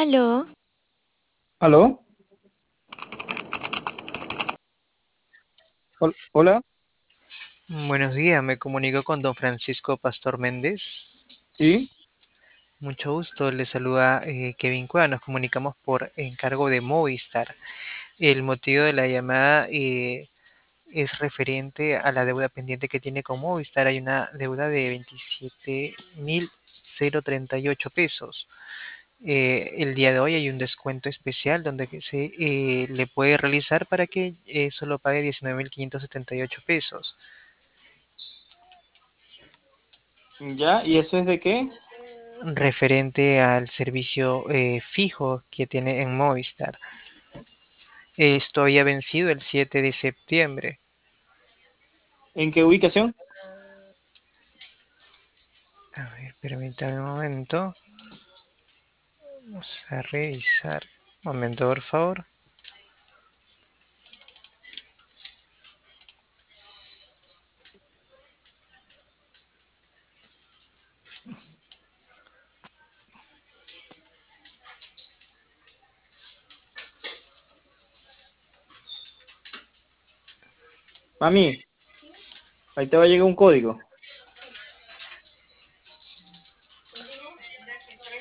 Aló, ¿Aló? Hola, Buenos días, me comunico con don Francisco Pastor Méndez. sí, Mucho gusto, le saluda Kevin Cueva. Nos comunicamos por encargo de Movistar. El motivo de la llamada es referente a la deuda pendiente que tiene con Movistar. Hay una deuda de 27.038 pesos. El día de hoy hay un descuento especial donde que se le puede realizar para que solo pague 19.578 pesos. ya, ¿y eso es de qué? Referente al servicio fijo que tiene en Movistar. Esto había vencido el 7 de septiembre. ¿En qué ubicación? A ver, permítame un momento. Vamos a revisar. Un momento, por favor. Mami, ahí te va a llegar un código.